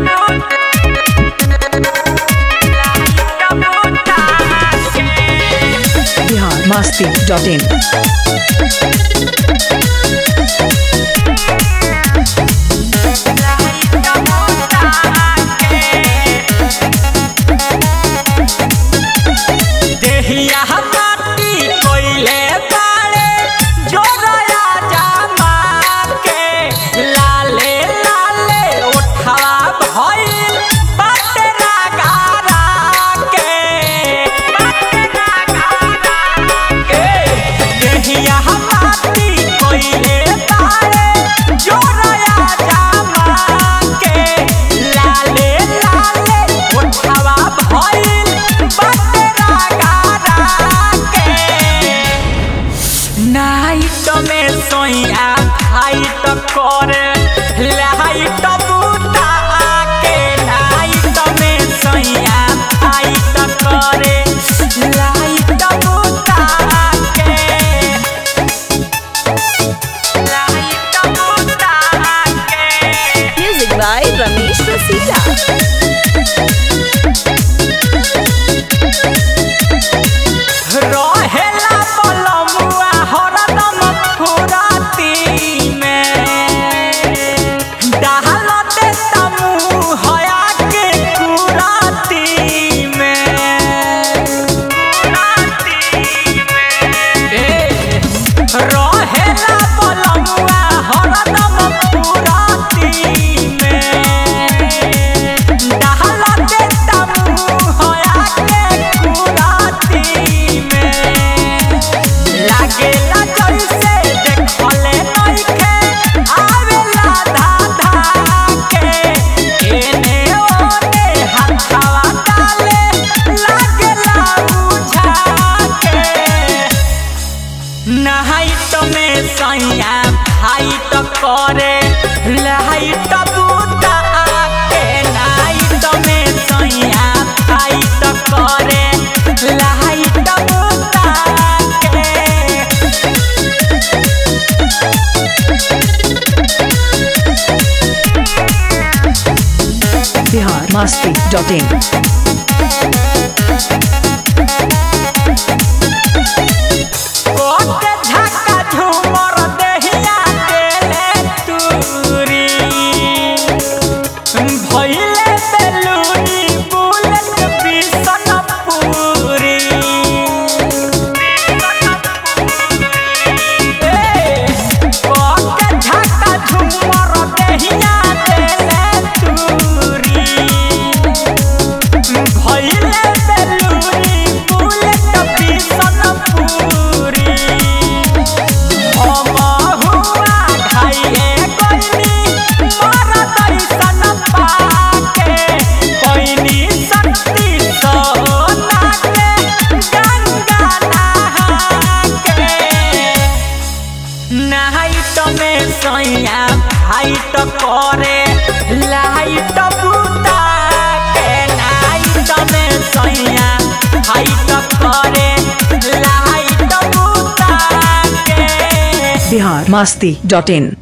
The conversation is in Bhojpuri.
biharmasti.in करे लाइट बूता के नाइट में सैया फाइट करे लाइट बूता के लाइट बूता के म्यूजिक बाय रमेश रसीला रहेला पलमुआ हरदम फुराती सैया फाइट करे लाइट बूता के नाइट में सैया फाइट करे लाइट बूता के biharmasti.in सैया फाइट करे लाइट बूता के नाइट में सैया फाइट करे लाइट बूता के biharmasti.in